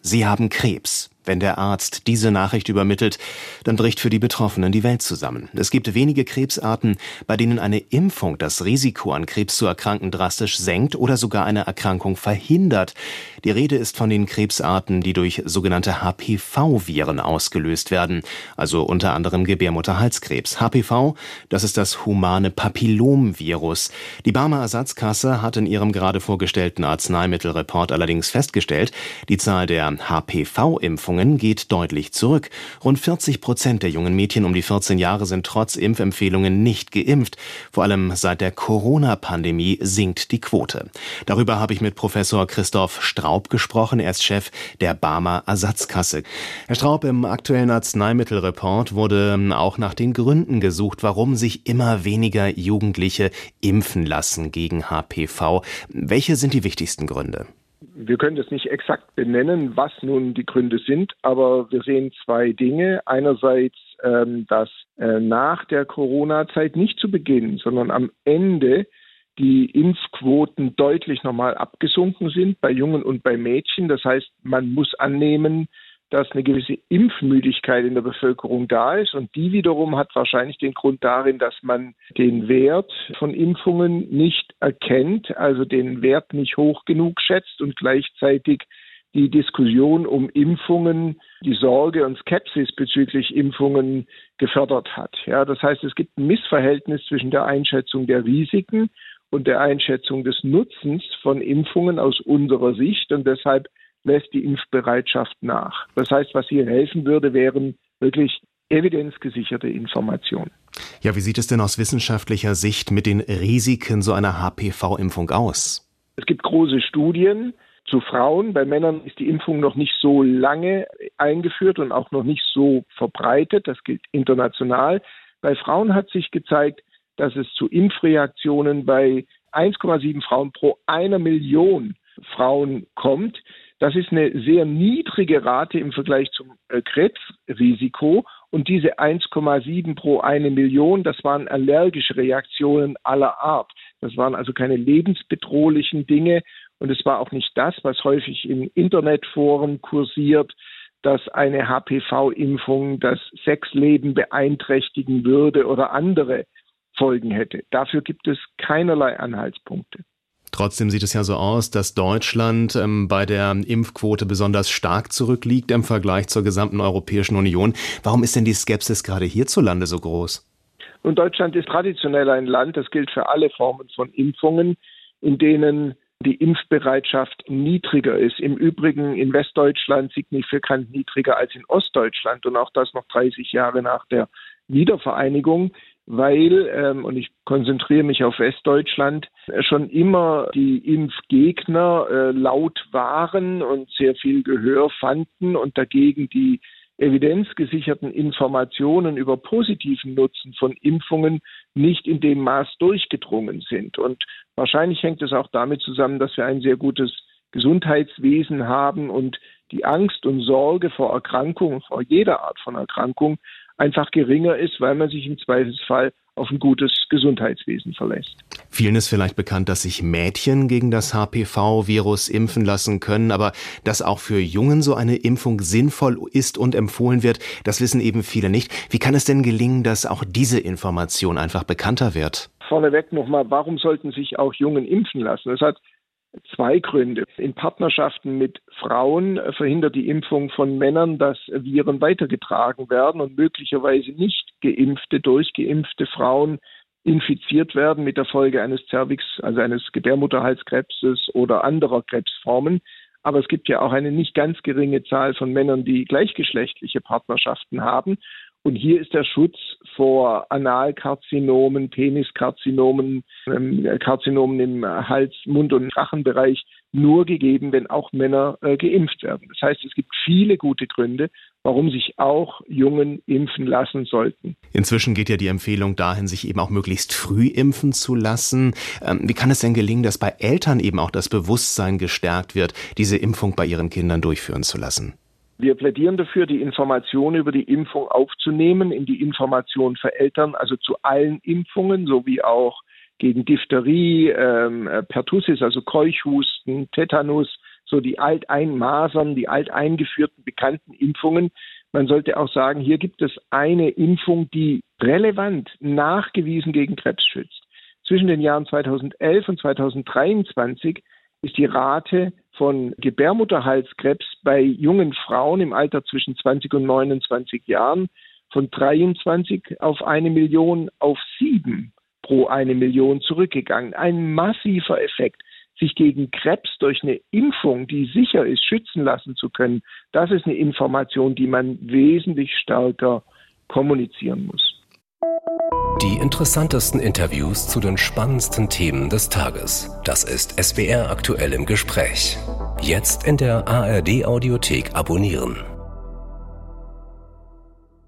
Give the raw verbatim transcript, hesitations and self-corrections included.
Sie haben Krebs. Wenn der Arzt diese Nachricht übermittelt, dann bricht für die Betroffenen die Welt zusammen. Es gibt wenige Krebsarten, bei denen eine Impfung das Risiko, an Krebs zu erkranken, drastisch senkt oder sogar eine Erkrankung verhindert. Die Rede ist von den Krebsarten, die durch sogenannte H P V-Viren ausgelöst werden, also unter anderem Gebärmutterhalskrebs. H P V, das ist das humane Papillomvirus. Die Barmer Ersatzkasse hat in ihrem gerade vorgestellten Arzneimittelreport allerdings festgestellt, die Zahl der H P V-Impfungen geht deutlich zurück. Rund vierzig Prozent der jungen Mädchen um die vierzehn Jahre sind trotz Impfempfehlungen nicht geimpft. Vor allem seit der Corona-Pandemie sinkt die Quote. Darüber habe ich mit Professor Christoph Straub gesprochen. Er ist Chef der Barmer Ersatzkasse. Herr Straub, im aktuellen Arzneimittelreport wurde auch nach den Gründen gesucht, warum sich immer weniger Jugendliche impfen lassen gegen H P V. Welche sind die wichtigsten Gründe? Wir können das nicht exakt benennen, was nun die Gründe sind, aber wir sehen zwei Dinge. Einerseits, ähm, dass äh, nach der Corona-Zeit nicht zu Beginn, sondern am Ende die Impfquoten deutlich nochmal abgesunken sind bei Jungen und bei Mädchen. Das heißt, man muss annehmen, dass eine gewisse Impfmüdigkeit in der Bevölkerung da ist. Und die wiederum hat wahrscheinlich den Grund darin, dass man den Wert von Impfungen nicht erkennt, also den Wert nicht hoch genug schätzt und gleichzeitig die Diskussion um Impfungen, die Sorge und Skepsis bezüglich Impfungen gefördert hat. Ja, das heißt, es gibt ein Missverhältnis zwischen der Einschätzung der Risiken und der Einschätzung des Nutzens von Impfungen aus unserer Sicht. Und deshalb lässt die Impfbereitschaft nach. Das heißt, was hier helfen würde, wären wirklich evidenzgesicherte Informationen. Ja, wie sieht es denn aus wissenschaftlicher Sicht mit den Risiken so einer H P V-Impfung aus? Es gibt große Studien zu Frauen. Bei Männern ist die Impfung noch nicht so lange eingeführt und auch noch nicht so verbreitet. Das gilt international. Bei Frauen hat sich gezeigt, dass es zu Impfreaktionen bei eins Komma sieben Frauen pro einer Million Frauen kommt. Das ist eine sehr niedrige Rate im Vergleich zum äh, Krebsrisiko. Und diese eins Komma sieben pro eine Million, das waren allergische Reaktionen aller Art. Das waren also keine lebensbedrohlichen Dinge. Und es war auch nicht das, was häufig in Internetforen kursiert, dass eine H P V-Impfung das Sexleben beeinträchtigen würde oder andere Folgen hätte. Dafür gibt es keinerlei Anhaltspunkte. Trotzdem sieht es ja so aus, dass Deutschland ähm, bei der Impfquote besonders stark zurückliegt im Vergleich zur gesamten Europäischen Union. Warum ist denn die Skepsis gerade hierzulande so groß? Und Deutschland ist traditionell ein Land, das gilt für alle Formen von Impfungen, in denen die Impfbereitschaft niedriger ist. Im Übrigen in Westdeutschland signifikant niedriger als in Ostdeutschland und auch das noch dreißig Jahre nach der Wiedervereinigung, weil, ähm, und ich konzentriere mich auf Westdeutschland, äh, schon immer die Impfgegner äh, laut waren und sehr viel Gehör fanden und dagegen die evidenzgesicherten Informationen über positiven Nutzen von Impfungen nicht in dem Maß durchgedrungen sind. Und wahrscheinlich hängt es auch damit zusammen, dass wir ein sehr gutes Gesundheitswesen haben und die Angst und Sorge vor Erkrankungen, vor jeder Art von Erkrankung, einfach geringer ist, weil man sich im Zweifelsfall auf ein gutes Gesundheitswesen verlässt. Vielen ist vielleicht bekannt, dass sich Mädchen gegen das H P V-Virus impfen lassen können, aber dass auch für Jungen so eine Impfung sinnvoll ist und empfohlen wird, das wissen eben viele nicht. Wie kann es denn gelingen, dass auch diese Information einfach bekannter wird? Vorneweg nochmal, warum sollten sich auch Jungen impfen lassen? Es hat zwei Gründe. In Partnerschaften mit Frauen verhindert die Impfung von Männern, dass Viren weitergetragen werden und möglicherweise nicht geimpfte, durchgeimpfte Frauen infiziert werden mit der Folge eines Zervix, also eines Gebärmutterhalskrebses oder anderer Krebsformen. Aber es gibt ja auch eine nicht ganz geringe Zahl von Männern, die gleichgeschlechtliche Partnerschaften haben. Und hier ist der Schutz vor Analkarzinomen, Peniskarzinomen, ähm, Karzinomen im Hals-, Mund- und Rachenbereich nur gegeben, wenn auch Männer äh, geimpft werden. Das heißt, es gibt viele gute Gründe, warum sich auch Jungen impfen lassen sollten. Inzwischen geht ja die Empfehlung dahin, sich eben auch möglichst früh impfen zu lassen. Ähm, wie kann es denn gelingen, dass bei Eltern eben auch das Bewusstsein gestärkt wird, diese Impfung bei ihren Kindern durchführen zu lassen? Wir plädieren dafür, die Information über die Impfung aufzunehmen, in die Information für Eltern, also zu allen Impfungen, sowie auch gegen Diphtherie, ähm, Pertussis, also Keuchhusten, Tetanus, so die Alteinmasern, die alteingeführten bekannten Impfungen. Man sollte auch sagen, hier gibt es eine Impfung, die relevant nachgewiesen gegen Krebs schützt. Zwischen den Jahren zweitausendelf und zweitausenddreiundzwanzig ist die Rate von Gebärmutterhalskrebs bei jungen Frauen im Alter zwischen zwanzig und neunundzwanzig Jahren von dreiundzwanzig auf eine Million auf sieben pro eine Million zurückgegangen. Ein massiver Effekt. Sich gegen Krebs durch eine Impfung, die sicher ist, schützen lassen zu können, das ist eine Information, die man wesentlich stärker kommunizieren muss. Die interessantesten Interviews zu den spannendsten Themen des Tages. Das ist S W R aktuell im Gespräch. Jetzt in der A R D Audiothek abonnieren.